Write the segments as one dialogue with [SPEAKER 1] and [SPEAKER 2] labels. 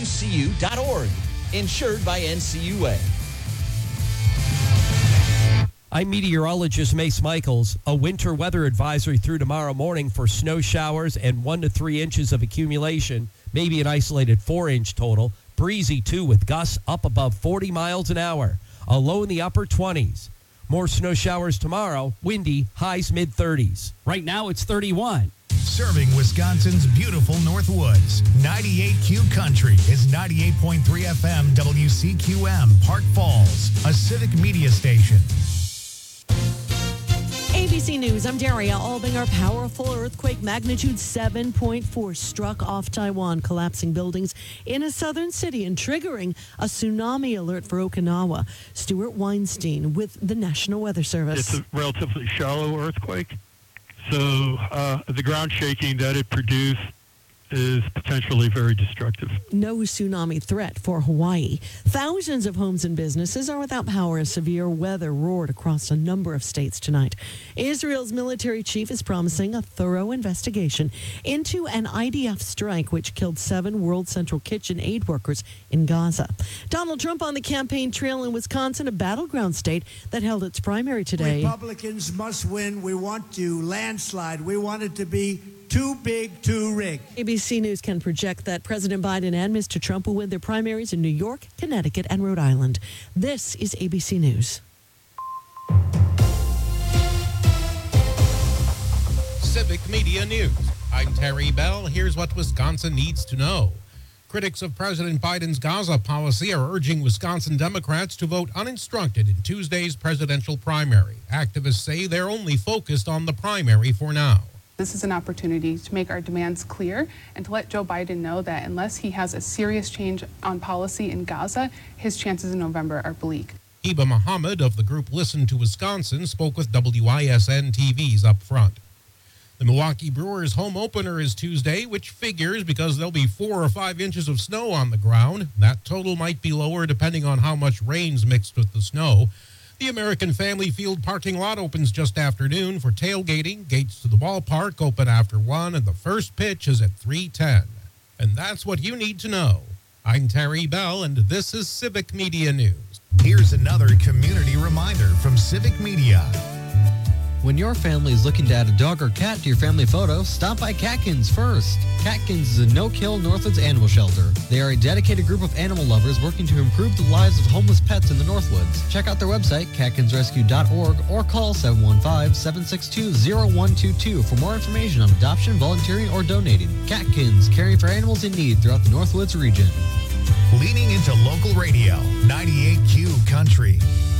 [SPEAKER 1] wcu.org. Insured by NCUA.
[SPEAKER 2] I'm meteorologist Mace Michaels. A winter weather advisory through tomorrow morning for snow showers and 1 to 3 inches of accumulation, maybe an isolated 4-inch total. Breezy, too, with gusts up above 40 miles an hour. A low in the upper 20s. More snow showers tomorrow. Windy, highs mid-30s. Right now, it's 31.
[SPEAKER 3] Serving Wisconsin's beautiful North Woods. 98Q Country is 98.3 FM WCQM, Park Falls, a civic media station.
[SPEAKER 4] ABC News, I'm Daria Albinger. Powerful earthquake magnitude 7.4 struck off Taiwan, collapsing buildings in a southern city and triggering a tsunami alert for Okinawa. Stuart Weinstein with the National Weather Service.
[SPEAKER 5] It's a relatively shallow earthquake, so the ground shaking that it produced is potentially very destructive.
[SPEAKER 4] No tsunami threat for Hawaii. Thousands of homes and businesses are without power as severe weather roared across a number of states tonight. Israel's military chief is promising a thorough investigation into an IDF strike which killed 7 World Central Kitchen aid workers in Gaza. Donald Trump on the campaign trail in Wisconsin, a battleground state that held its primary today.
[SPEAKER 6] Republicans must win. We want to landslide. We want it to be too big, too rigged.
[SPEAKER 4] ABC News can project that President Biden and Mr. Trump will win their primaries in New York, Connecticut, and Rhode Island. This is ABC News.
[SPEAKER 7] Civic Media News. I'm Terry Bell. Here's what Wisconsin needs to know. Critics of President Biden's Gaza policy are urging Wisconsin Democrats to vote uninstructed in Tuesday's presidential primary. Activists say they're only focused on the primary for now.
[SPEAKER 8] This is an opportunity to make our demands clear and to let Joe Biden know that unless he has a serious change on policy in Gaza, his chances in November are bleak.
[SPEAKER 7] Eba Muhammad of the group Listen to Wisconsin spoke with WISN TV's Up Front. The Milwaukee Brewers home opener is Tuesday, which figures because there'll be 4 or 5 inches of snow on the ground. That total might be lower depending on how much rain's mixed with the snow. The American Family Field parking lot opens just after noon for tailgating. Gates to the ballpark open after 1, and the first pitch is at 3:10. And that's what you need to know. I'm Terry Bell, and this is Civic Media News.
[SPEAKER 3] Here's another community reminder from Civic Media.
[SPEAKER 9] When your family is looking to add a dog or cat to your family photo, stop by Catkins first. Catkins is a no-kill Northwoods animal shelter. They are a dedicated group of animal lovers working to improve the lives of homeless pets in the Northwoods. Check out their website, catkinsrescue.org, or call 715-762-0122 for more information on adoption, volunteering, or donating. Catkins, caring for animals in need throughout the Northwoods region.
[SPEAKER 3] Leaning into local radio, 98Q Country.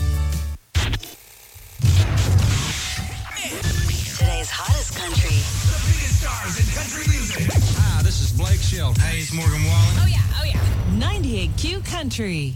[SPEAKER 10] Today's hottest country.
[SPEAKER 11] The biggest stars in country music.
[SPEAKER 12] Hi, this is Blake Shelton.
[SPEAKER 11] Hey, it's Morgan Wallen.
[SPEAKER 10] Oh, yeah, oh, yeah. 98Q Country.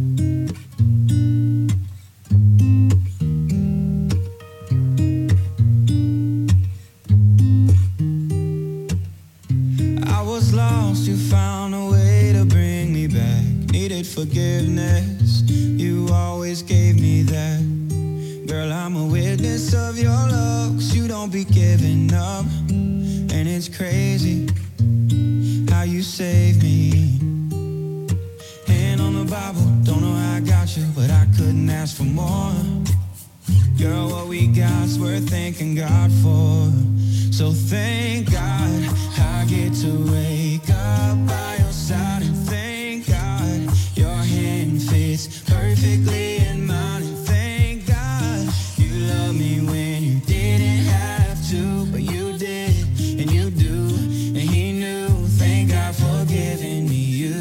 [SPEAKER 13] I was lost, you found a way to bring me back. Needed forgiveness, you always gave me that. Girl, I'm a witness of your love, 'cause you don't be giving up. And it's crazy how you saved me. Hand on the Bible, don't know how I got you, but I couldn't ask for more. Girl, what we got's worth thanking God for. So thank God I get to wake up by your side, and thank God your hand fits perfectly in mine. And thank God you love me when you didn't have to, but you did, and you do, and he knew. Thank God for giving me you.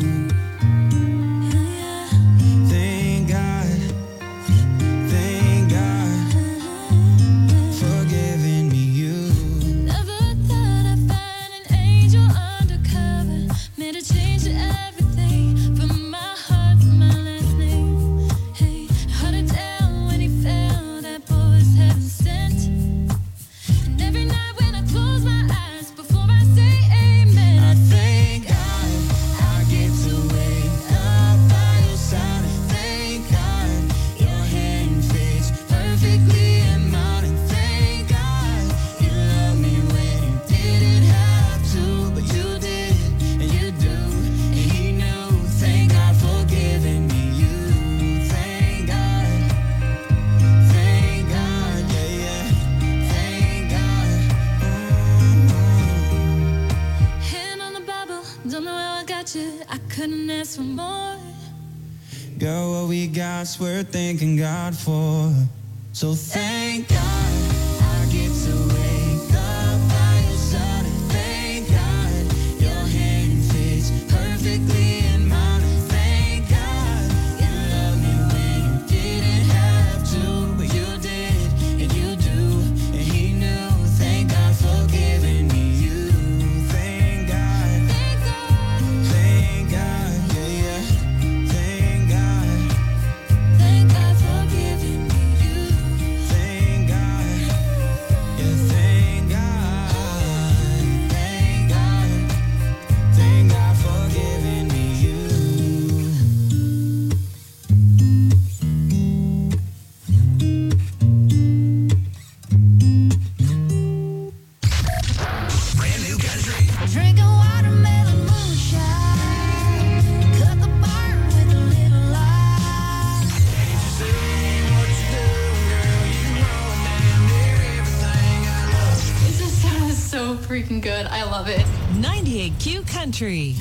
[SPEAKER 13] Thank God for giving me you.
[SPEAKER 14] Never thought I'd find an angel undercover, made a change I got you, I couldn't ask for more.
[SPEAKER 13] Girl, what we got's worth thanking God for. So thank God I get to wake up by your side. And thank God your hand fits perfectly in mine. And thank God you loved me when you didn't have to, but you did, and you do, and he knew. Thank God for giving me you. Thank God, thank God, yeah, yeah. Thank God,
[SPEAKER 14] Thank God for giving me you.
[SPEAKER 13] thank God, yeah, thank God, thank God, thank God for giving me you.
[SPEAKER 11] Brand new country.
[SPEAKER 14] Drinking watermelon moonshine. Cut the bar with a little light.
[SPEAKER 8] This song is so freaking good. I love it.
[SPEAKER 10] 98Q Country.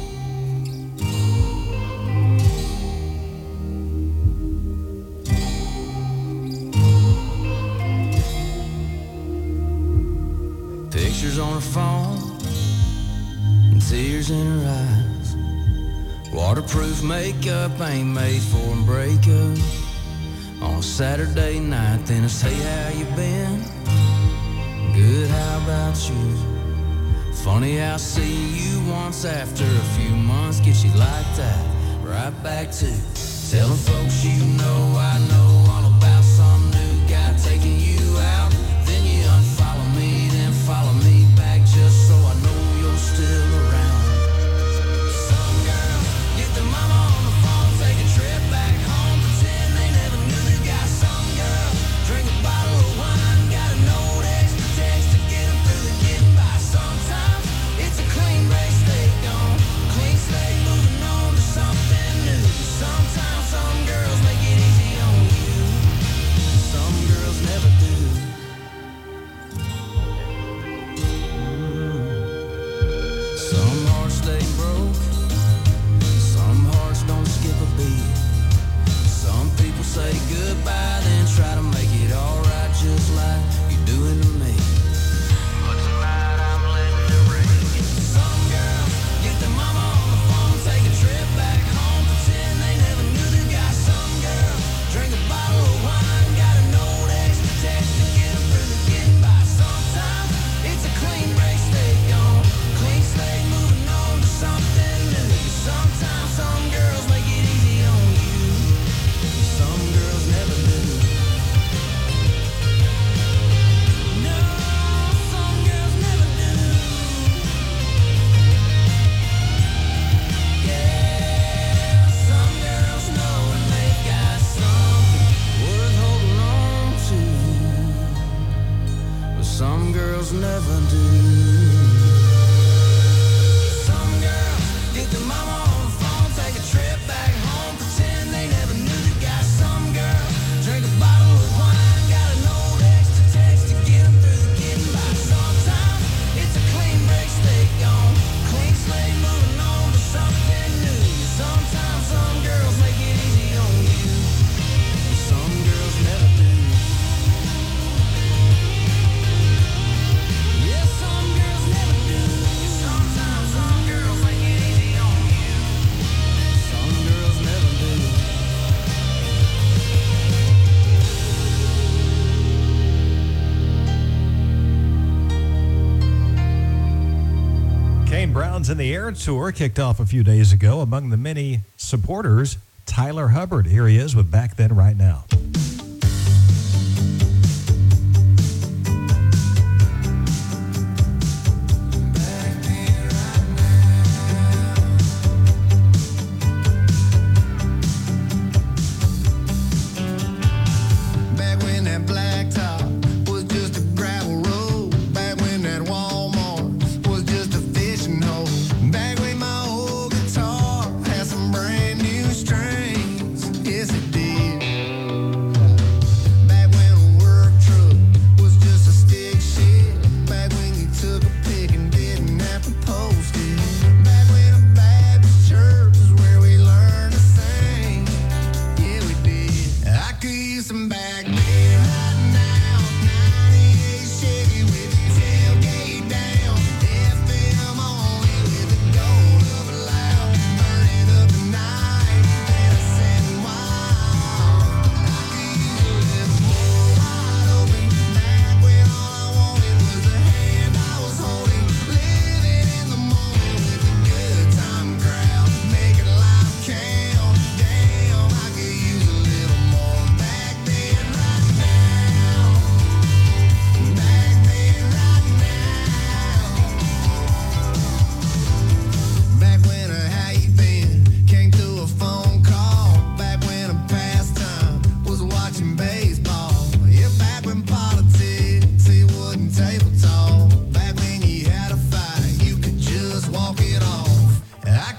[SPEAKER 13] Pictures on her phone, and tears in her eyes. Waterproof makeup ain't made for a breakup. On a Saturday night, then it's hey, how you been? Good, how about you? Funny how seeing you once after a few months gets you like that. Right back to telling folks you know I know all about some new guy taking you out. Then you unfollow me, then follow me back just so I know you're still around. Some girls get their mama on the phone, take a trip back home, pretend they never knew the guy. Some girls drink a bottle of wine, got a note, extra text to get them through the getting by. Sometimes it's a clean break, stay gone, clean slate, moving on to something new. Sometimes some girls make it easy on you, some girls never do. Some hearts stay broke, some hearts don't skip a beat. Some people say goodbye, then try to make it alright just like you're doing to me. But tonight I'm letting it ring. Some girls get their mama on the phone, take a trip back home, pretend they never knew the guy. Some girls drink a bottle of wine, got a note, extra text to get them through the getting by. Sometimes it's a clean break, stay gone, clean slate, moving on to something new. Sometimes some girls make it easy on you, some girls never do. No, some girls never do. Yeah, some girls know when they've got something worth holding on to, but some girls never do. Some girls get their mama on the phone, take a trip back home, pretend they never knew the guy. Some girls drink a bottle of wine, got a note, extra text to get them through the getting by. Sometimes it's a clean break, stay gone, clean slate, moving on to something new. Sometimes some girls make it easy on you, some girls never do. Yeah, some girls never do. Sometimes some girls make it easy on you, some girls never do.
[SPEAKER 15] Kane Brown's in the Air Tour kicked off a few days ago. Among the many supporters, Tyler Hubbard. Here he is with Back Then Right Now.
[SPEAKER 16] Back when that blacktop was just a gravel road. Back when that Walmart was just a fishing hole. Back when my old guitar had some brand new strings. Yes, it did.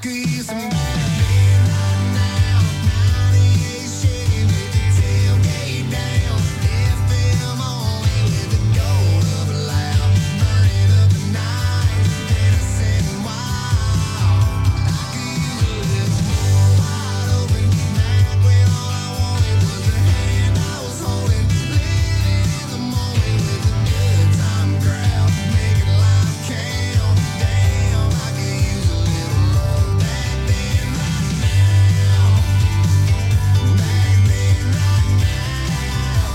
[SPEAKER 16] could use some backbend right now. 98 Chevy with the tailgate down. FM only with the gold up loud. Burning up the night, innocent and wild. I could use a little more wide open. Back when all I wanted was the hand I was holding. Living in the moment with a good time crowd. Making life count. Damn, I could use a little love back then, right now. Back then, right now.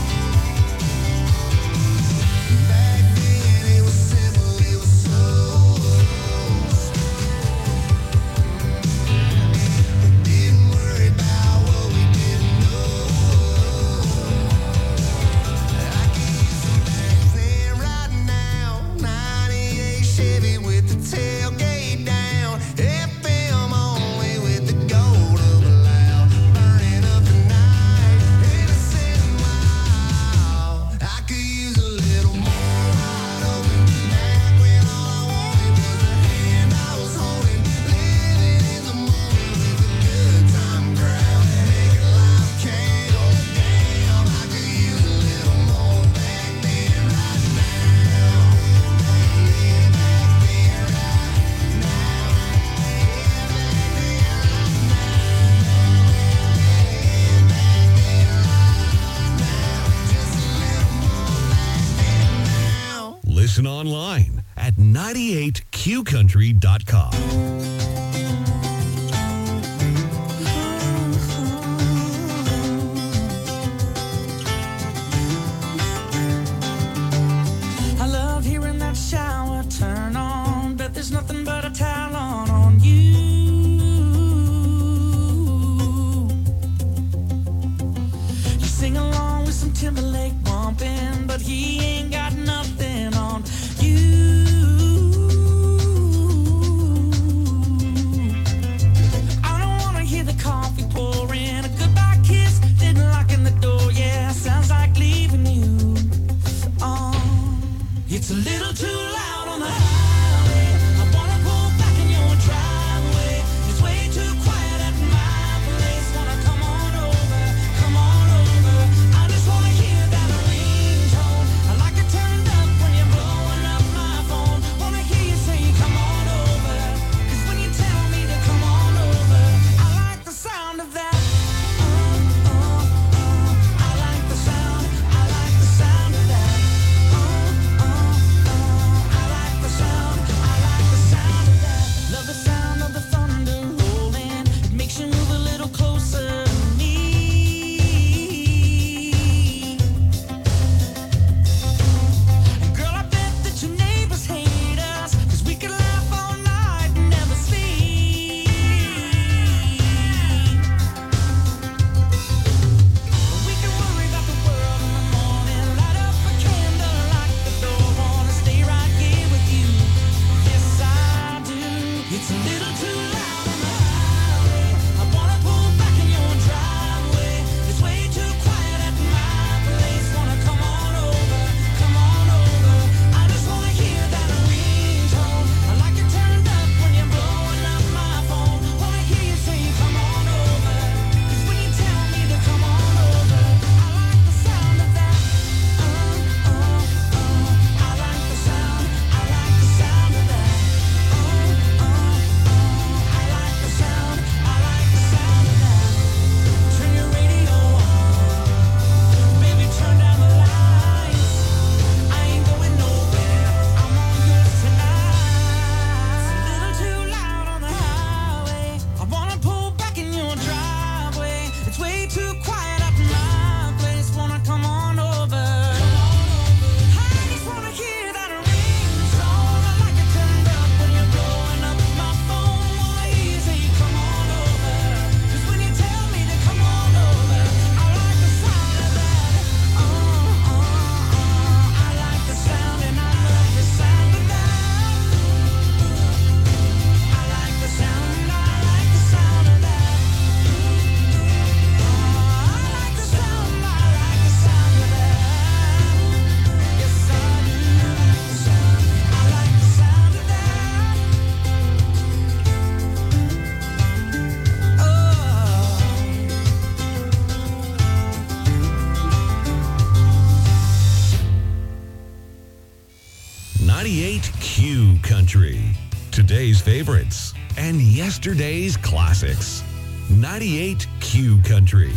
[SPEAKER 16] Back then it was simple, it was so. Didn't worry about what we didn't know. I could use some back then right now. 98 Chevy with the tailgate down. FM only with the gold up loud. Burning up the night, innocent and wild. I could use a little more wide open. Back when all I wanted was the hand I was holding. Living in the moment with a good time crowd. Making life count. Damn, I could use a little more back then, right now. Yeah, back then, right now. Yeah, back then, right now. Just a little more back then now.
[SPEAKER 17] Listen online at 98qcountry.com.
[SPEAKER 18] I love hearing that shower turn on. Bet there's nothing but a towel on you. You sing along with some Timberlake bumping, but he ain't got nothing on you.
[SPEAKER 17] today's favorites, and yesterday's classics. 98 Q Country.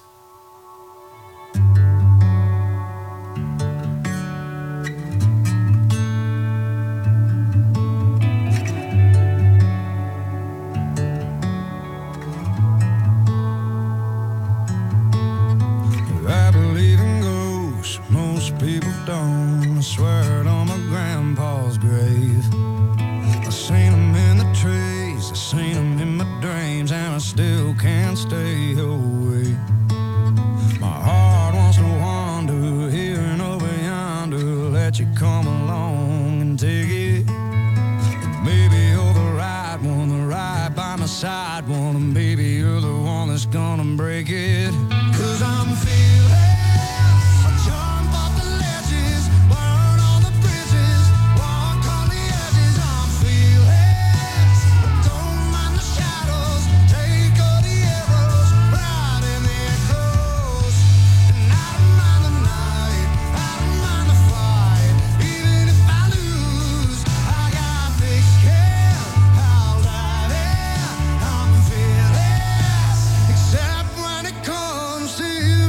[SPEAKER 13] I believe in ghosts, most people don't. I swear it on my grandpa's grave. I seen them in the trees, I seen them in my dreams, and I still can't stay away. My heart wants to wander here and over yonder, let you come along and take it. Maybe you're the right one, the right by my side one, and maybe you're the one that's gonna break it. 'Cause I'm feeling, I jump off the ledges, burn on the bridges, walk on the edges. I'm feeling, don't mind the shadows, take all the arrows, ride in the echoes. And I don't mind the night, I don't mind the fight, even if I lose, I got thick skin, I'll dive in. I'm fearless, except when it comes to you.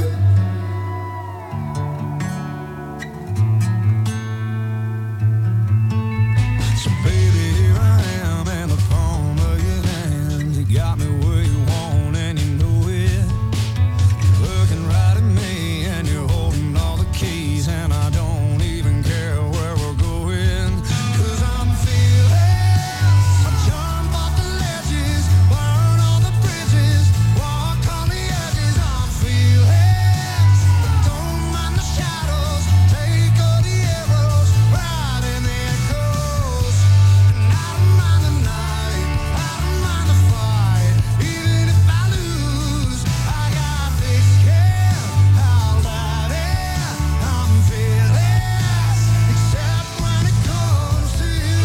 [SPEAKER 13] So baby, here I am in the palm of your hand. You got me where you want and you know it. You're looking right at me and you're holding all the keys, and I don't even care where we're going. 'Cause I'm feeling, I jump off the ledges, burn on the bridges, walk on the edges. I'm feeling, don't mind the shadows, take all the arrows, ride in the echoes. And I don't mind the night, I don't mind the fight, even if I lose, I got thick skin, I'll dive in. I'm fearless, except when it comes to you.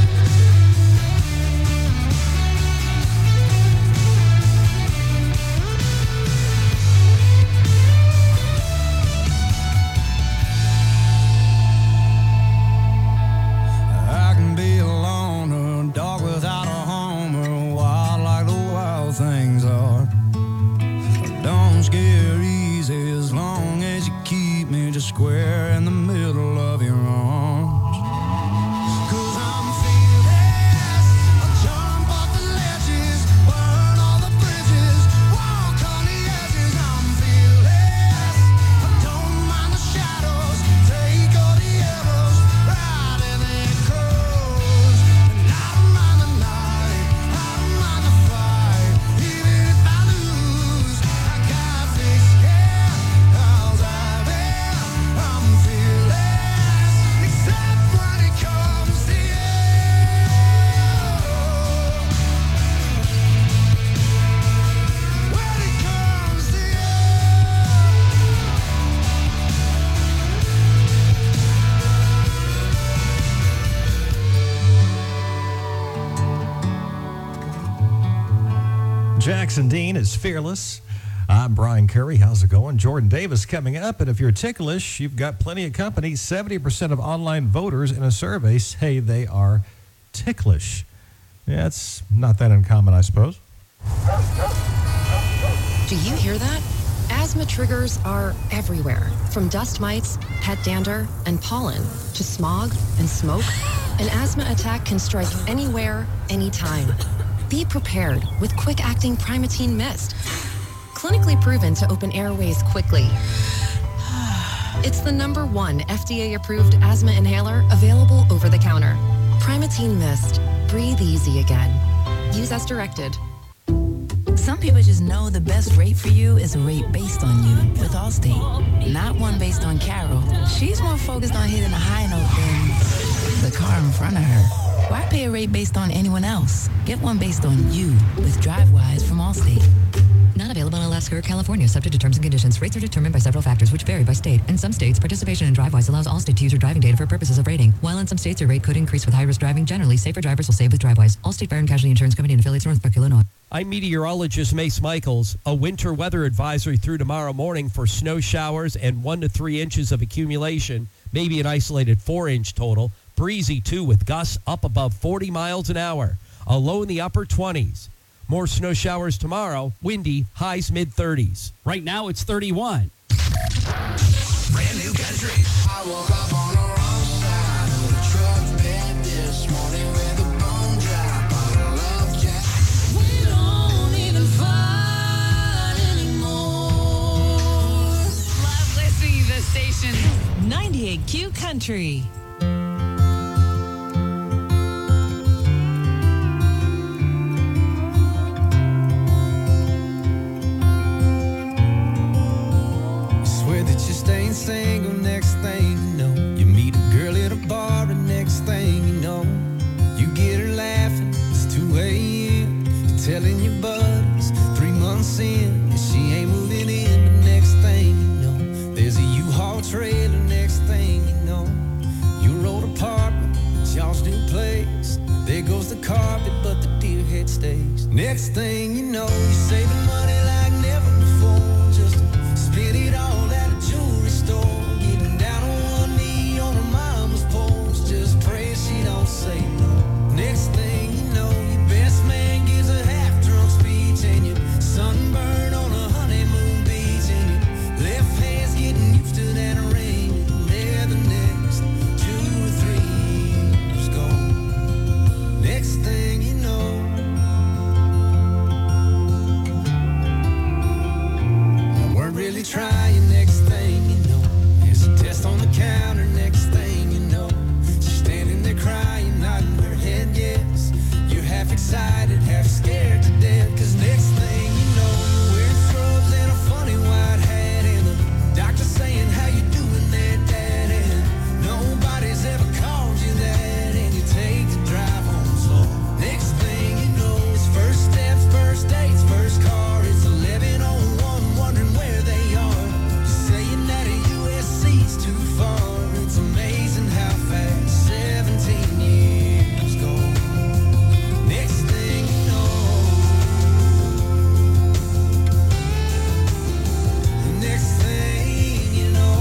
[SPEAKER 13] I can be a loner, dog without a home, or wild like the wild things are. Don't scare easy as long as you keep me just square in the middle of your arms. 'Cause I'm fearless, I jump off the ledges, burn all the bridges, walk on the edges. I'm fearless, I don't mind the shadows, take all the arrows, ride in the echoes. And I don't mind the night, I don't mind the fight, even if I lose, I got thick skin, I'll dive in. I'm fearless, except when it comes to you. When it comes to you.
[SPEAKER 15] Jackson Dean is Fearless. I'm Brian Curry. How's it going? Jordan Davis coming up. And if you're ticklish, you've got plenty of company. 70% of online voters in a survey say they are ticklish. Yeah, it's not that uncommon, I suppose.
[SPEAKER 19] Do you hear that? Asthma triggers are everywhere, from dust mites, pet dander, and pollen, to smog and smoke. An asthma attack can strike anywhere, anytime. Be prepared with quick-acting Primatene Mist. Clinically proven to open airways quickly. It's the #1 FDA-approved asthma inhaler available over the counter. Primatene Mist. Breathe easy again. Use as directed.
[SPEAKER 10] Some people just know the best rate for you is a rate based on you with Allstate, not one based on Carol. She's more focused on hitting a high note than the car in front of her. Why pay a rate based on anyone else? Get one based on you with DriveWise from Allstate.
[SPEAKER 20] Not available in Alaska or California, subject to terms and conditions. Rates are determined by several factors, which vary by state. In some states, participation in DriveWise allows Allstate to use your driving data for purposes of rating. While in some states, your rate could increase with high-risk driving. Generally, safer drivers will save with DriveWise. Allstate Fire and Casualty Insurance Company and affiliates, Northbrook, Illinois.
[SPEAKER 2] I'm meteorologist Mace Michaels. A winter weather advisory through tomorrow morning for snow showers and 1 to 3 inches of accumulation, maybe an isolated 4-inch total. breezy too with gusts up above 40 miles an hour. A low in the upper 20s. More snow showers tomorrow, windy, highs mid-30s.
[SPEAKER 21] Right now it's 31.
[SPEAKER 11] Brand new country.
[SPEAKER 16] I woke up on the wrong side of the truck bed this morning with a bone drop on a love jack. We don't even fight anymore.
[SPEAKER 22] Love listening to this station. 98Q Country.
[SPEAKER 13] Swear that you're staying single, next thing you know, you meet a girl at a bar, and next thing you know, you get her laughing, it's 2 a.m. You're telling your buddies 3 months in, and she ain't moving in, but next thing you know, there's a U-Haul trailer, next thing you know, your old apartment, it's y'all's new place. There goes the carpet, but the deer head stays. Next thing you know, you're saving money like never before, just to spend it all at a jewelry store. Getting down on one knee on her mama's porch, just pray she don't say no. Next thing you know, your best man gives a half-drunk speech, and you're sunburned on a honeymoon beach, and your left hand's getting used to that ring, and there the next 2 or 3 years go. Next thing you know, I weren't really trying. Next thing you know, there's a test on the counter. Next thing you know, she's standing there crying, nodding her head yes. You're half excited, half scared to death, 'cause next thing you know, you're wearing scrubs and a funny white hat, and the doctor saying, how you doing there, Dad? And nobody's ever called you that, and you take the drive home slow. Next thing you know, it's first steps, first dates, first car. It's 11:01, wondering where they are. You're saying that a USC's too far. It's amazing how fast 17 years go. Next thing you know, next thing you know,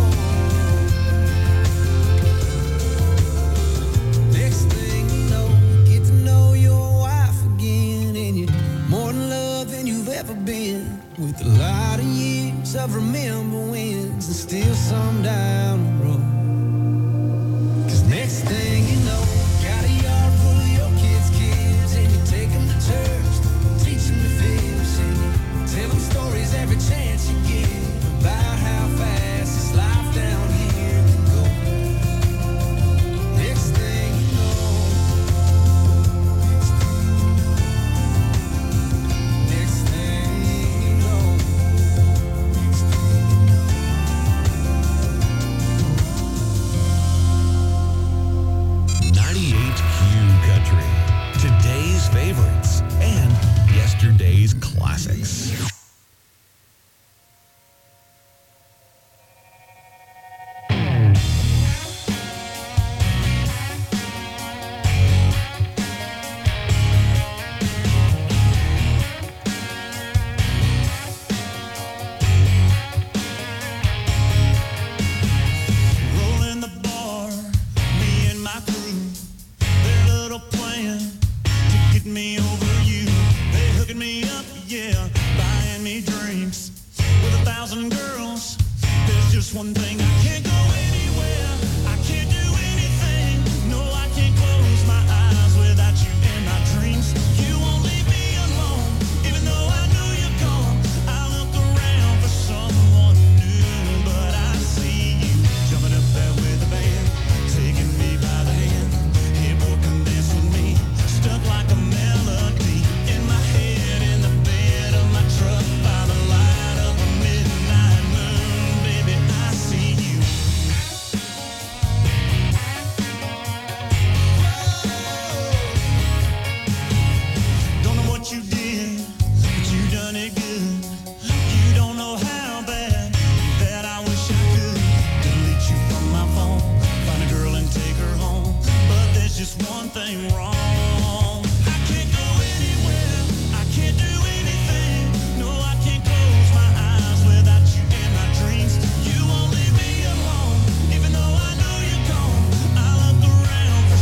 [SPEAKER 13] next thing you know, you get to know your wife again, and you're more in love than you've ever been, with a lot of years of remember wins and still some down the road. 'Cause next thing you know, got a yard full of your kids, and you take them to church, teach them to fish, and you tell them stories every chance you get about how fast this life down here can go. Next thing you know, next thing you know,
[SPEAKER 17] 98Q Country. Today's favorites and yesterday's classics.
[SPEAKER 16] Rolling the bar, me and my crew, their little plan to get me over you. They hooking me up, yeah, buying me drinks with 1,000 girls. There's just one thing, I can't go anywhere, I can't do anything. No, I can't close my eyes without you in my dreams. You won't leave me alone, even though I know you're gone. I look around for someone new, but I see you jumping up there with the band, taking me by the hand. Here, boy, come dance with me, stuck like a melody in my head, in the bed of my truck by the light of a midnight moon. Baby, I see you. Don't know what you did, but you done it good. You don't know how bad that I wish I could delete you from my phone, find a girl and take her home. But there's just one thing wrong. I can't go anywhere, I can't do anything. No, I can't close my eyes without you in my dreams. You won't leave me alone, even though I know you're gone. I look around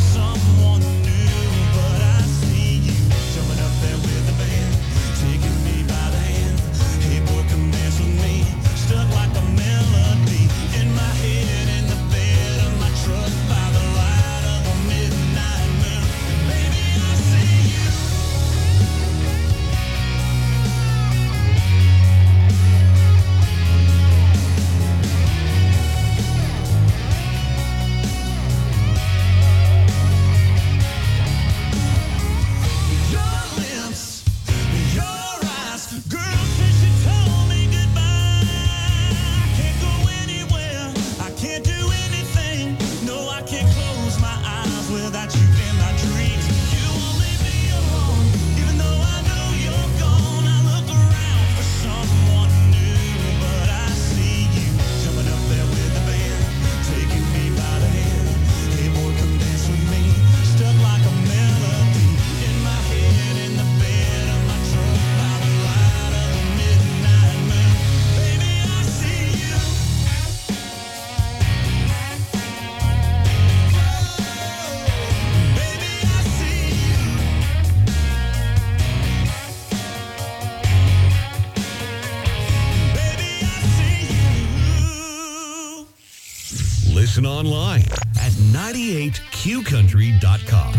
[SPEAKER 17] Listen online at 98qcountry.com.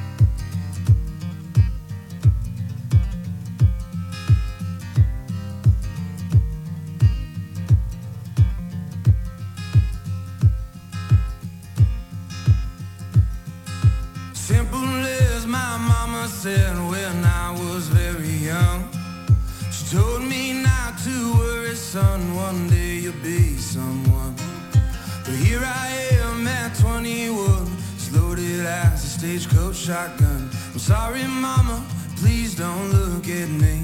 [SPEAKER 13] Simple as my mama said when I was very young. She told me not to worry, son, one day you'll be someone. But here I am at 21, as loaded as a stagecoach shotgun. I'm sorry, mama, please don't look at me.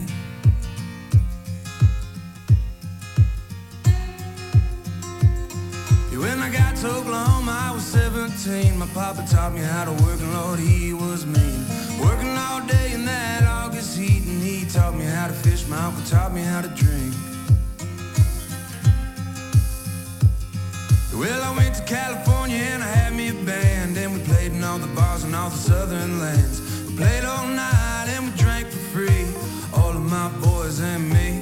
[SPEAKER 13] When I got to Oklahoma, I was 17. My papa taught me how to work, and Lord, he was mean. Working all day in that August heat, and he taught me how to fish. My uncle taught me how to drink. Well, I went to California and I had me a band, and we played in all the bars in all the southern lands. We played all night and we drank for free, all of my boys and me.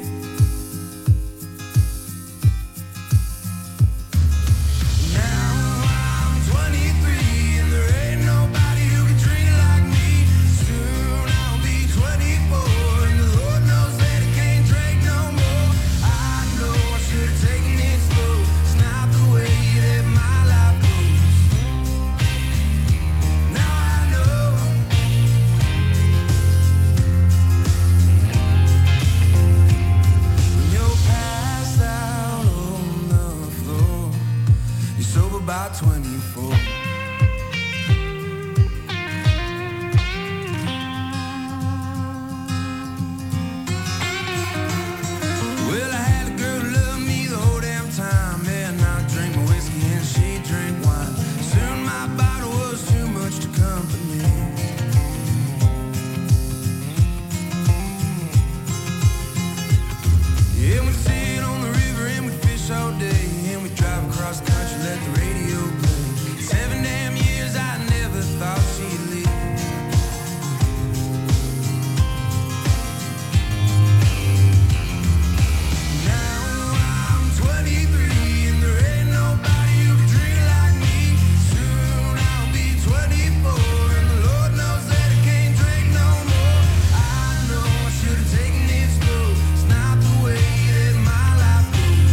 [SPEAKER 13] About 24. Well, I had a girl who loved me the whole damn time. Man, I drink my whiskey and she drink wine. Soon my bottle was too much to comfort me. Yeah, we'd sit on the river and we'd fish all day, and we'd drive across the country, let the radio play. 7 damn years, I never thought she'd leave. Now I'm 23 and there ain't nobody who can drink like me. Soon I'll be 24 and the Lord knows that I can't drink no more. I know I should have taken it slow. It's not the way that my life goes.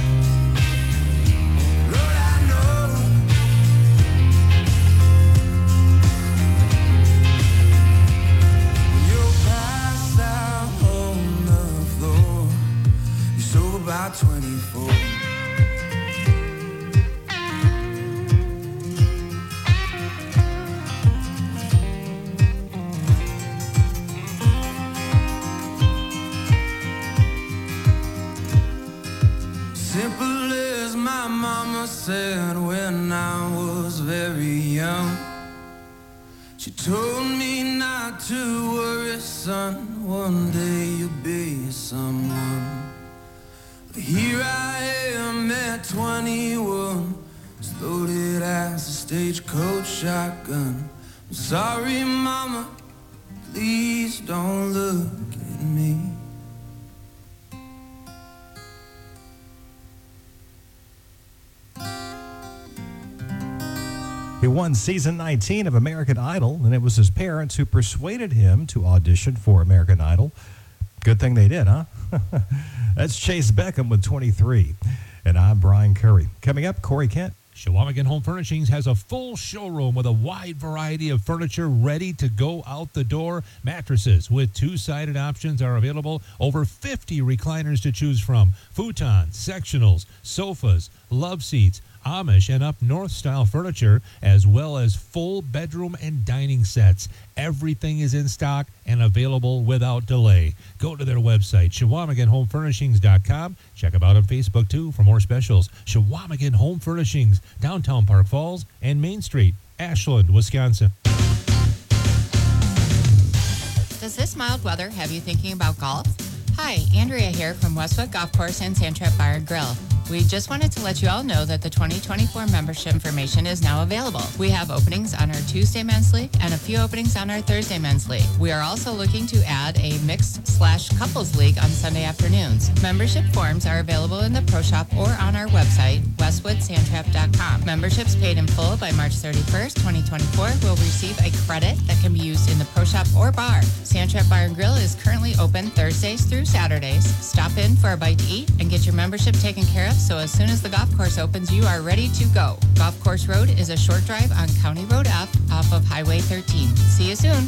[SPEAKER 13] Lord, I know. You're passed out on the floor. You're sober by 24. Simple as my mama said when I was very young. She told me not to worry, son, one day you'll be someone. But here I am at 21, as loaded as a stagecoach shotgun. I'm sorry, mama, please don't look at me.
[SPEAKER 15] He won season 19 of American Idol, and it was his parents who persuaded him to audition for American Idol. Good thing they did, huh? That's Chase Beckham with 23. And I'm Brian Curry. Coming up, Corey Kent.
[SPEAKER 1] Chequamegon Home Furnishings has a full showroom with a wide variety of furniture ready to go out the door. Mattresses with two-sided options are available. Over 50 recliners to choose from. Futons, sectionals, sofas, love seats, Amish and up north style furniture, as well as full bedroom and dining sets. Everything is in stock and available without delay. Go to their website, ChequamegonHomeFurnishings.com. Check them out on Facebook, too, for more specials. Chequamegon Home Furnishings, downtown Park Falls and Main Street, Ashland, Wisconsin.
[SPEAKER 21] Does this mild weather have you thinking about golf? Hi, Andrea here from Westwood Golf Course and Sand Trap Bar and Grill. We just wanted to let you all know that the 2024 membership information is now available. We have openings on our Tuesday Men's League and a few openings on our Thursday Men's League. We are also looking to add a mixed/couples league on Sunday afternoons. Membership forms are available in the Pro Shop or on our website, westwoodsandtrap.com. Memberships paid in full by March 31st, 2024 will receive a credit that can be used in the Pro Shop or bar. Sandtrap Bar and Grill is currently open Thursdays through Saturdays. Stop in for a bite to eat and get your membership taken care of so as soon as the golf course opens, you are ready to go. Golf Course Road is a short drive on County Road F off of Highway 13. See you soon.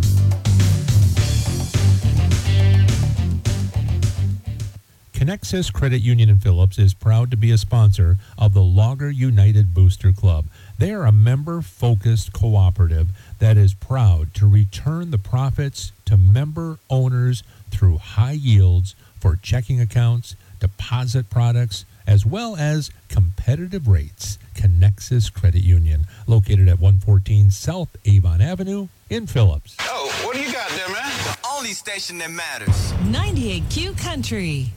[SPEAKER 1] Connexus Credit Union in Phillips is proud to be a sponsor of the Logger United Booster Club. They are a member-focused cooperative that is proud to return the profits to member owners through high yields for checking accounts, deposit products, as well as competitive rates. Connexus Credit Union, located at 114 South Avon Avenue in Phillips.
[SPEAKER 11] Oh, what do you got there, man? The only station that matters.
[SPEAKER 22] 98Q Country.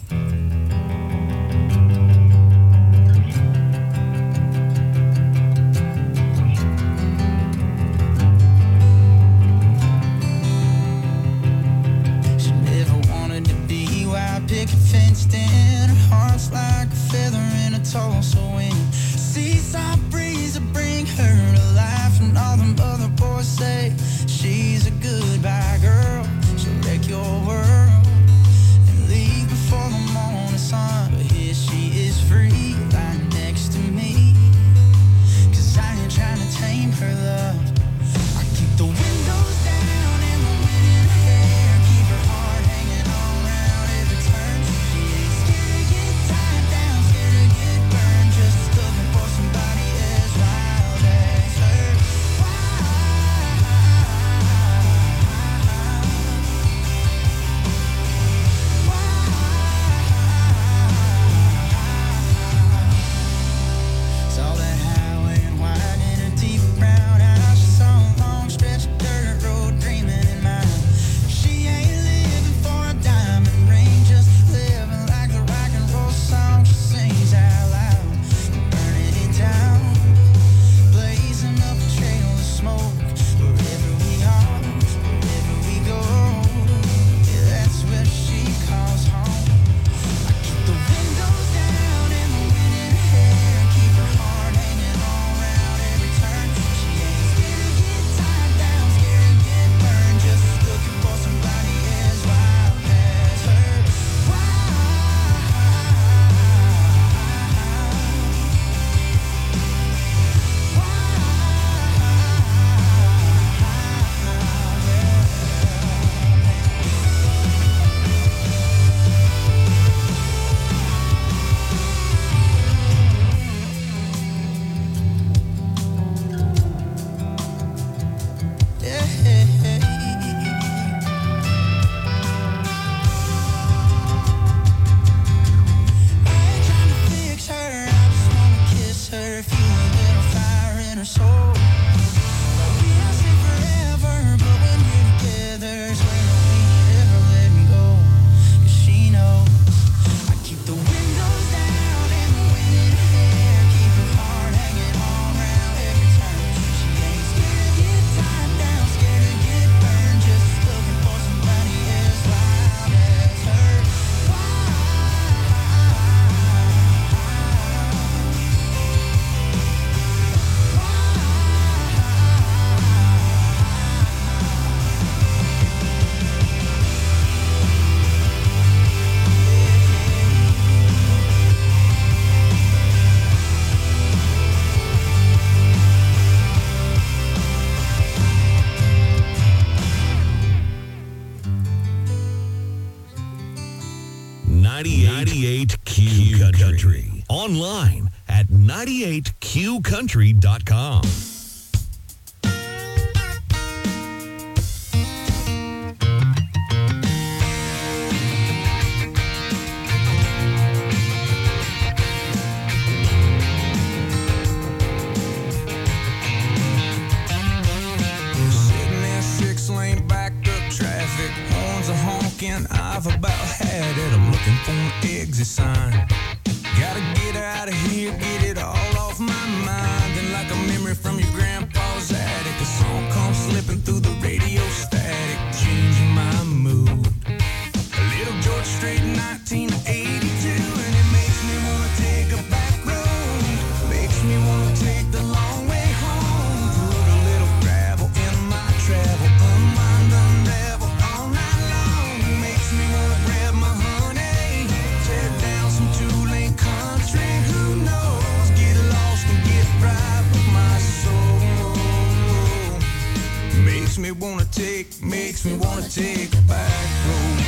[SPEAKER 13] She never wanted to be wild picket fenced in. Her heart's like a feather in a Tulsa wind. Seaside breeze will bring her to life, and all them other boys say she's a goodbye girl. She'll wreck your world and leave before the morning sun. But here she is free, lying next to me. 'Cause I ain't trying to tame her love. I keep the windows down and the wind in her hair. Keep her heart hanging all around every turn. She ain't scared to get tied down, scared to get burned. Just looking for somebody as wild as her. Saw that highway and wide in a deep brown house. She saw a long stretch of dirt road dreaming in mind. She ain't living for a diamond ring, just living like the rock and roll song she sings out loud. Burning it down, blazing up a trail of smoke. Wherever we are, wherever we go, yeah, that's where she calls home. I keep the windows down and the wind in her hair. Keep her heart hanging all around every turn. She ain't scared to get tied down, scared to get burned. Just looking for somebody as wild as her. Fix her, I just wanna kiss her, feel a little fire in her soul. We don't say forever, but when we're together, swear that we never let me go. 'Cause she knows I keep the windows down and the wind in her hair. Keep her heart hanging all around every turn. She ain't scared to get tied down, scared to get burned. Just looking for somebody as wild as her.
[SPEAKER 17] Q Country. Online at 98QCountry.com.
[SPEAKER 13] Sitting in 6-lane backed up traffic, horns are honking. I've about had it. I'm looking for an exit sign. Gotta get out of here, get it all off my mind. Then like a memory from your grandpa's attic, a song comes slipping through the radio static, changing my mood. A little George Strait, 1982, and it makes me wanna take a back road. Makes me wanna take the long way home. Put a little gravel in my travel, unwind, unravel all night long. Makes me wanna grab my honey, tear down some two-lane country. Who knows? Get lost and get right with my soul. Makes me wanna take a back road.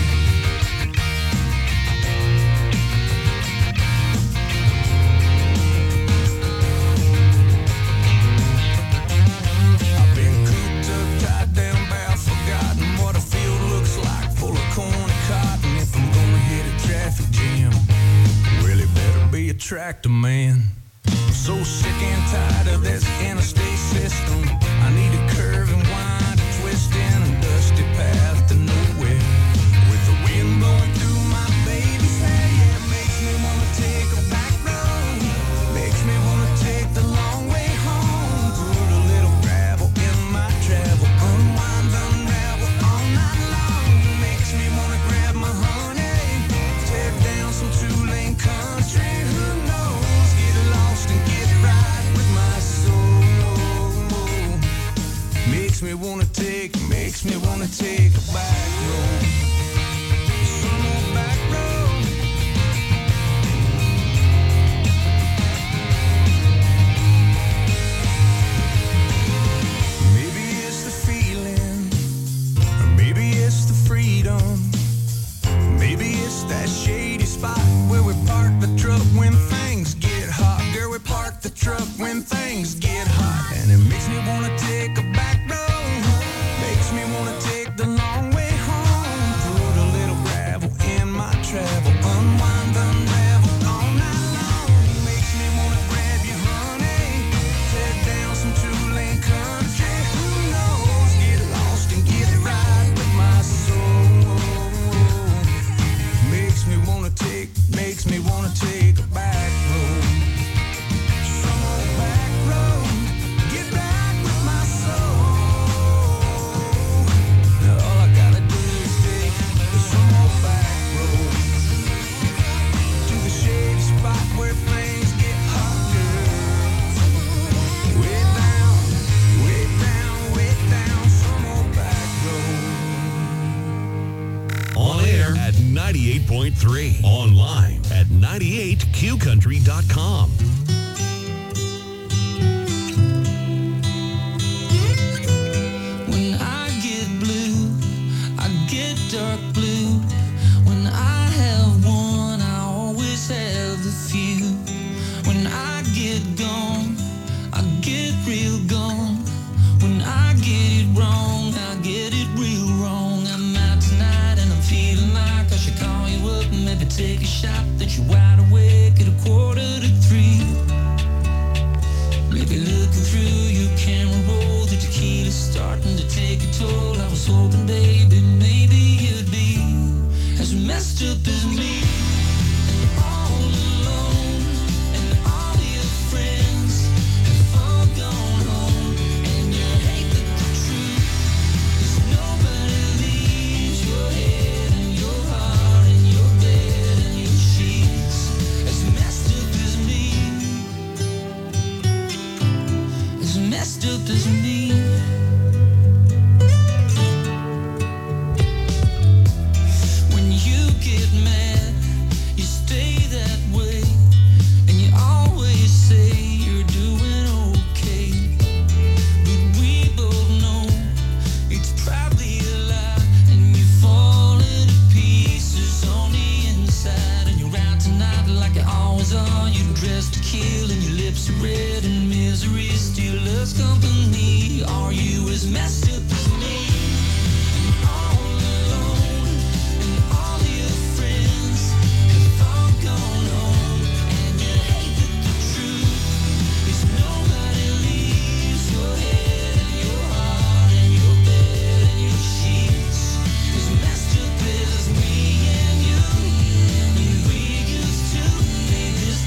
[SPEAKER 13] I've been cooped up, tied down, bound, forgotten what a field looks like, full of corn and cotton. If I'm gonna hit a traffic jam, really better be a tractor man. I'm so sick and tired of this interstate system. I need a curve and wind, a twist in a dusty path to nowhere. With the wind blowing through my baby's hair, yeah, it makes me wanna take a back road. Makes me wanna take the long way home. Put a little gravel in my travel, unwind, unravel all night long. Makes me wanna grab my honey, tear down some two-lane country. Who knows? Get lost and get right with my soul. Makes me wanna take a back road. Some old back road. Maybe it's the feeling, or maybe it's the freedom. Maybe it's that shady spot where we park the truck when things get hot. Girl, we park the truck when things get hot. And it makes me wanna take a back road. Makes me wanna take the long way home. Put a little gravel in my travel, unwind, unravel all night long. Makes me wanna grab you, honey, tear down some two-lane country. Who knows? Get lost and get right with my soul. Makes me wanna take a back road. Some old back road. Get back with my soul. Now all I gotta do is take some old back road to the shady spot where things get hot, girl. Way down, way down, way down, some old back road.
[SPEAKER 17] On air at 98.3. Online at 98qcountry.com.
[SPEAKER 13] When I get blue, I get dark blue. When I have one, I always have the few. When I get gone, I get real gone. When I get it wrong, I get it real wrong. I'm out tonight and I'm feeling like I should call you up and maybe take a shot that you're wide awake at 2:45. Maybe looking through your camera roll, the tequila's starting to take a toll. I was hoping, baby, maybe you'd be as messed up as me. All alone, and all your friends have all gone home. And you hate the truth, 'cause nobody leaves your head and your heart and your bed and your sheets. As messed up as me. As messed up as me. When you get mad, you stay that way, and you always say you're doing okay. But we both know it's probably a lie, and you fall into pieces on the inside, and you're out tonight like you always are. You're dressed to kill, and your lips are red, and misery still loves company. Are you as messed up as me? And all alone, and all your friends have all gone home. And you hate that the truth is nobody leaves your head and your heart and your bed and your sheets. As messed up as me and you. And we used to make this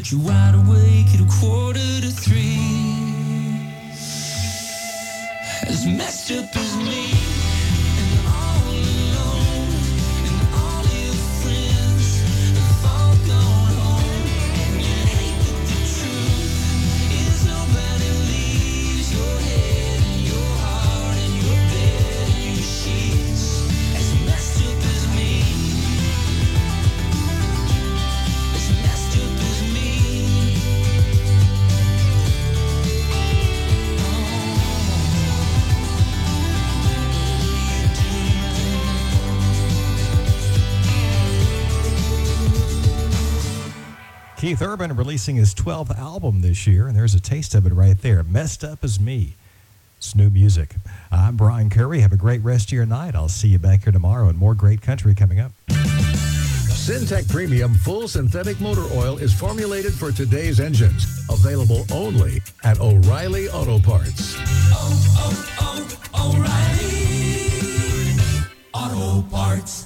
[SPEAKER 18] but you're wide awake at 2:45. As messed up as me, and all alone, and all your friends have all gone home, and you hate that the truth is nobody leaves your head and your heart and your bed and your sheets. As messed up as me, as messed up as me.
[SPEAKER 15] Keith Urban releasing his 12th album this year, and there's a taste of it right there. Messed Up As Me. It's new music. I'm Brian Curry. Have a great rest of your night. I'll see you back here tomorrow and more great country coming up.
[SPEAKER 5] Syntec Premium Full Synthetic Motor Oil is formulated for today's engines. Available only at O'Reilly Auto Parts.
[SPEAKER 18] O'Reilly Auto Parts.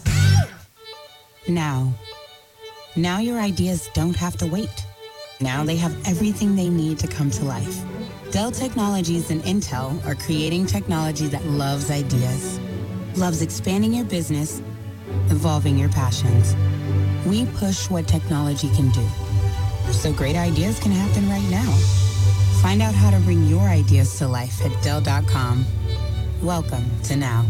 [SPEAKER 6] Now your ideas don't have to wait. Now they have everything they need to come to life. Dell Technologies and Intel are creating technology that loves ideas, loves expanding your business, evolving your passions. We push what technology can do, so great ideas can happen right now. Find out how to bring your ideas to life at Dell.com. Welcome to Now.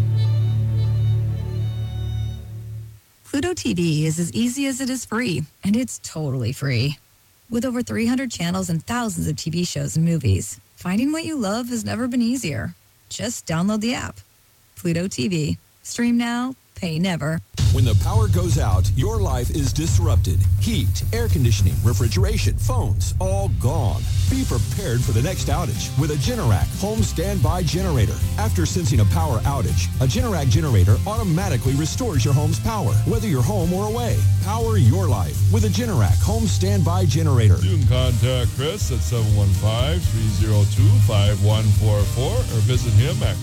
[SPEAKER 23] Pluto TV is as easy as it is free, and it's totally free. With over 300 channels and thousands of TV shows and movies, finding what you love has never been easier. Just download the app. Pluto TV. Stream now, pay never.
[SPEAKER 24] When the power goes out, your life is disrupted. Heat, air conditioning, refrigeration, phones, all gone. Be prepared for the next outage with a Generac home standby generator. After sensing a power outage, a Generac generator automatically restores your home's power, whether you're home or away. Power your life with a Generac home standby generator.
[SPEAKER 25] You can contact Chris at 715-302-5144 or visit him at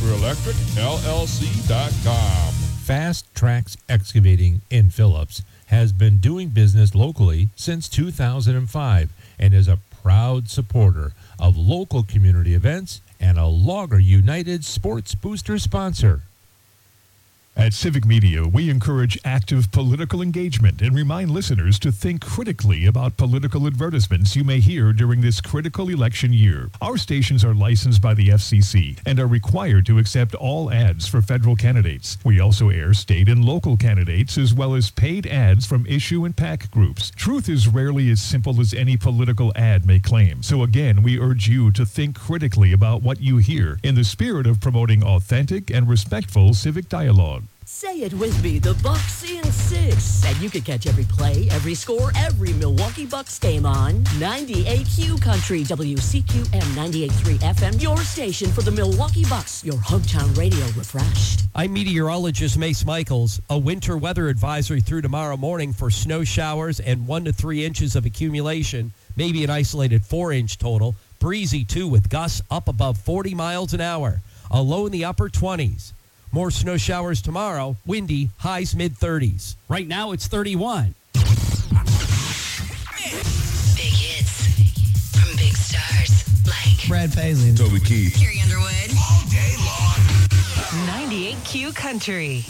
[SPEAKER 25] ChristopherElectricLLC.com.
[SPEAKER 1] Fast Tracks Excavating in Phillips has been doing business locally since 2005 and is a proud supporter of local community events and a Logger United Sports Booster sponsor.
[SPEAKER 26] At Civic Media, we encourage active political engagement and remind listeners to think critically about political advertisements you may hear during this critical election year. Our stations are licensed by the FCC and are required to accept all ads for federal candidates. We also air state and local candidates as well as paid ads from issue and PAC groups. Truth is rarely as simple as any political ad may claim. So again, we urge you to think critically about what you hear in the spirit of promoting authentic and respectful civic dialogue.
[SPEAKER 27] Say it with me, the Bucks in 6. And you can catch every play, every score, every Milwaukee Bucks game on 98Q Country, WCQM 98.3 FM, your station for the Milwaukee Bucks, your hometown radio refreshed.
[SPEAKER 2] I'm meteorologist Mace Michaels. A winter weather advisory through tomorrow morning for snow showers and 1 to 3 inches of accumulation, maybe an isolated 4-inch total. Breezy, too, with gusts up above 40 miles an hour. A low in the upper 20s. More snow showers tomorrow. Windy, highs mid-30s. Right now, it's 31.
[SPEAKER 22] Big hits from big stars like
[SPEAKER 28] Brad Paisley,
[SPEAKER 29] Toby Keith,
[SPEAKER 22] Carrie Underwood.
[SPEAKER 29] All day long.
[SPEAKER 22] 98Q Country.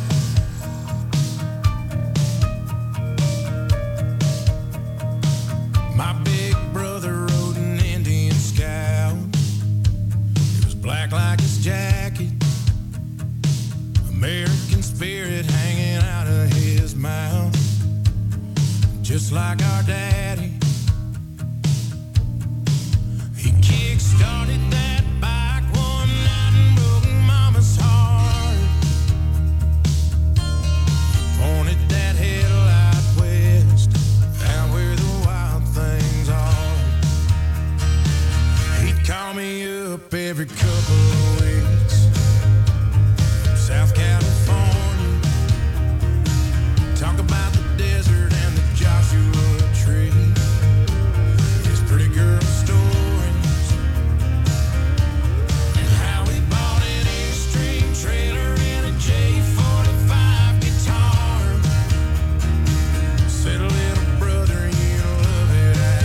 [SPEAKER 13] My big brother rode an Indian Scout. It was black like his jacket. American spirit hanging out of his mouth. Just like our daddy. He kick-started that bike one night and broke Mama's heart. He pointed that headlight west, out where the wild things are. He'd call me up every couple of weeks. South California, talk about the desert and the Joshua tree, his pretty girl stories, and how he bought an Airstream trailer and a J45 guitar. Said, little brother, you love it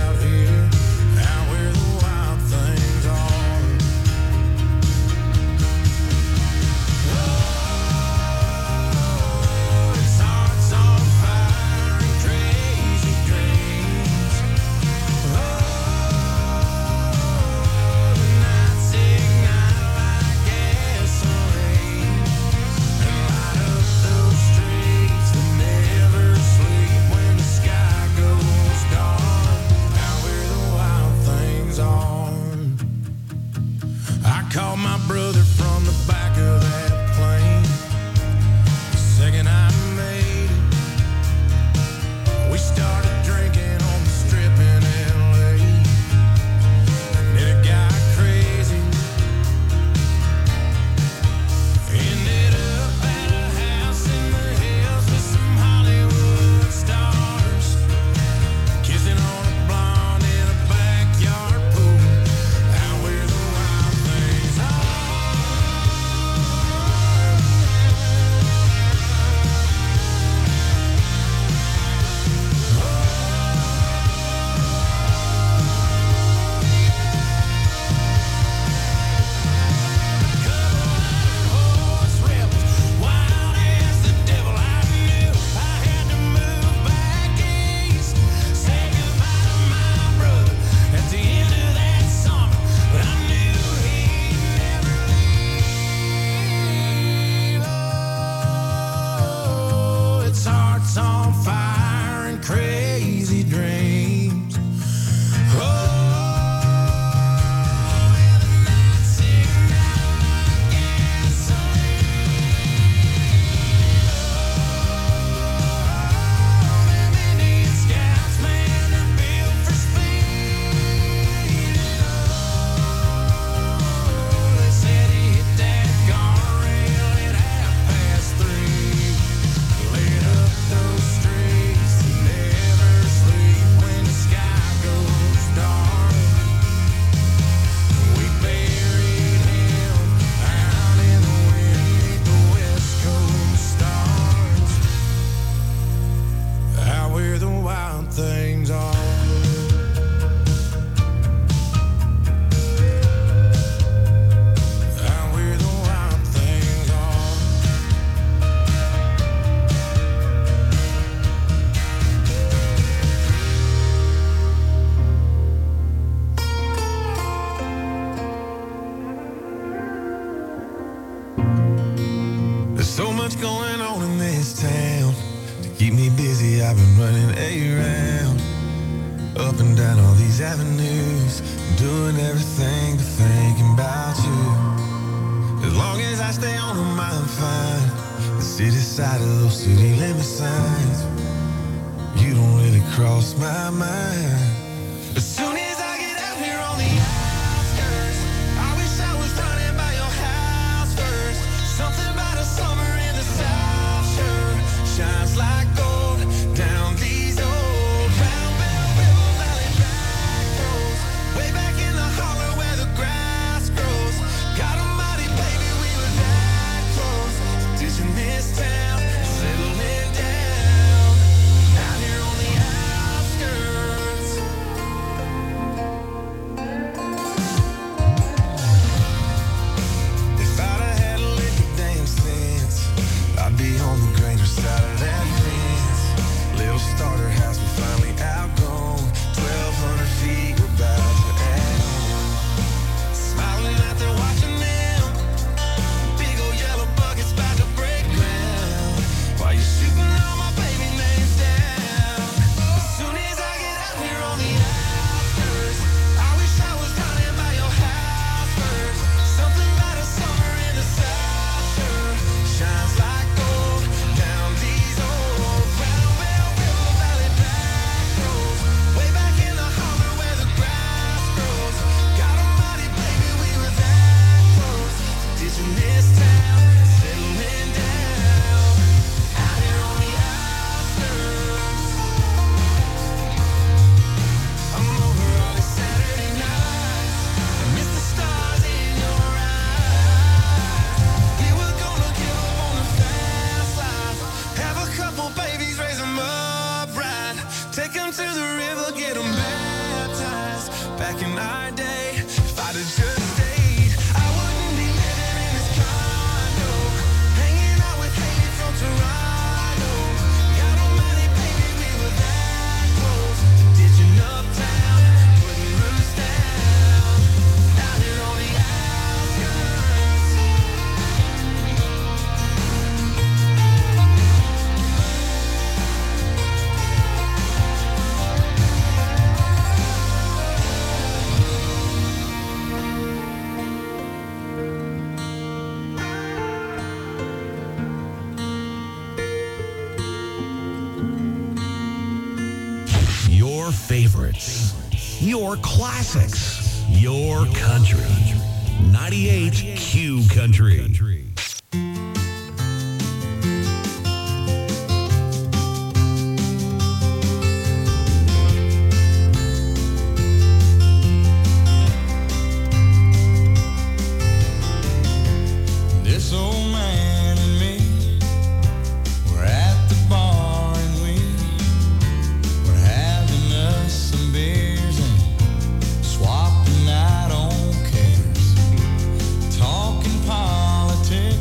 [SPEAKER 13] down all these avenues, doing everything but thinking about you. As long as I stay on them, I'm fine. The city side of those city limit signs, you don't really cross my mind. As soon as I get out here on the outskirts, I wish I was running by your house first. Something about a summer in the South sure shines like gold down these old Round Bell River Valley back roads, way back in the holler where the grass grows. God almighty, baby, we were that close to ditching this town, settling down out here on the outskirts. If I'd have had a little damn sense, I'd be on the greater side of that fence. Little starter house, we finally outgrown. 1,200 feet, we're about to add on. Smiling out there watching them, big old yellow buckets about to break ground. While you're shooting all my baby names down. As soon as I get out here on the outskirts, I wish I was running by your house first. Something about a summer in the South sure shines like gold down these old Round Bell River Valley back roads, way back in the holler where the grass grows. God almighty, baby, we were that close to ditching this town, settling down out here on the outskirts. I'm over all these Saturday nights, I miss the stars in your eyes. We were gonna give up on the fast life, have a couple babies, raise them up right, take them to the river, get them baptized. Back in our day, if I'd have just stayed, I wouldn't be living in this condo, hanging out with Haiti from Toronto. God almighty, baby, we were that close to ditching uptown, putting roots down out here on the outskirts.
[SPEAKER 17] Your favorites, your classics, your country. 98 Q Country.
[SPEAKER 13] This old man and me, we're at the bar and we're having us some beers and swapping out on cares, talking politics.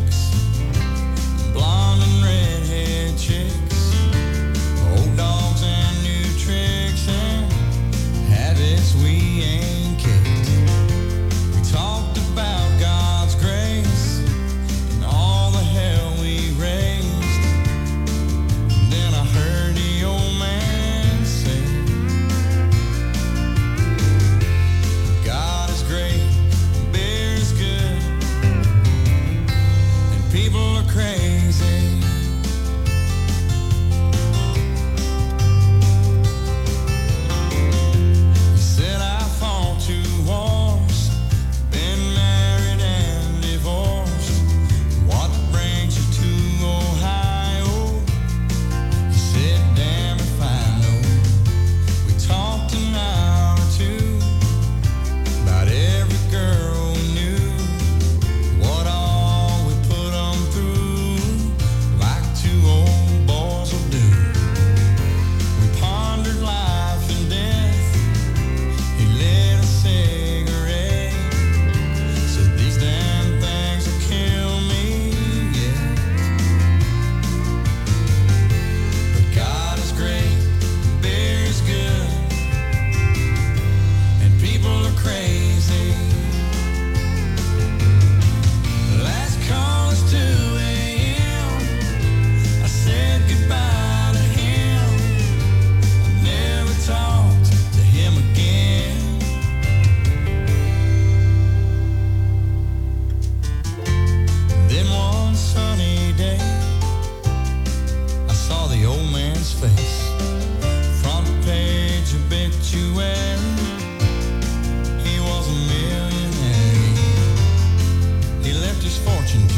[SPEAKER 13] obituary. He was a millionaire. He left his fortune to